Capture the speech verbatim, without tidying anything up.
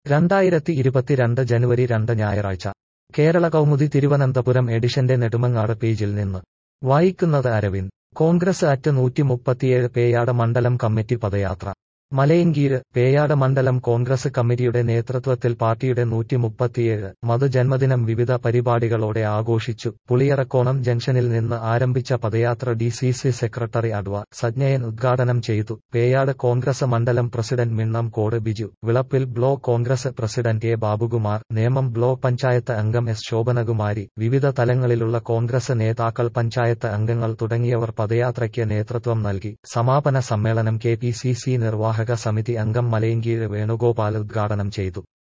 രണ്ടായിരത്തി ഇരുപത്തിരണ്ട് ജനുവരി രണ്ട് ഞായറാഴ്ച കേരള കൗമുദി തിരുവനന്തപുരം എഡിഷന്റെ നെടുമങ്ങാട് പേജിൽ നിന്ന് വായിക്കുന്നത് അരവിന്ദ്. കോൺഗ്രസ് അറ്റ് നൂറ്റി മുപ്പത്തിയേഴ് പേയാട് മണ്ഡലം കമ്മിറ്റി പദയാത്ര. മലയങ്കീര്. പേയാട് മണ്ഡലം കോൺഗ്രസ് കമ്മിറ്റിയുടെ നേതൃത്വത്തിൽ പാർട്ടിയുടെ നൂറ്റി മുപ്പത്തിയേഴ് മത് ജന്മദിനം വിവിധ പരിപാടികളോടെ ആഘോഷിച്ചു. പുളിയറക്കോണം ജംഗ്ഷനിൽ നിന്ന് ആരംഭിച്ച പദയാത്ര ഡി സി സി സെക്രട്ടറി അഡ്വ. സജ്ഞയൻ ഉദ്ഘാടനം ചെയ്തു. പേയാട് കോൺഗ്രസ് മണ്ഡലം president Minnamcode Biju, Vilappil block Congress president A Babukumar, Nemom block panchayat അംഗം എസ് ശോഭനകുമാരി, വിവിധ തലങ്ങളിലുള്ള കോൺഗ്രസ് നേതാക്കൾ, പഞ്ചായത്ത് അംഗങ്ങൾ തുടങ്ങിയവർ പദയാത്രയ്ക്ക് നേതൃത്വം നൽകി. സമാപന സമ്മേളനം കെ പി സി സി നിർവാഹക സമിതി അംഗം മലയങ്കീഴ് വേണുഗോപാൽ ഉദ്ഘാടനം ചെയ്തു.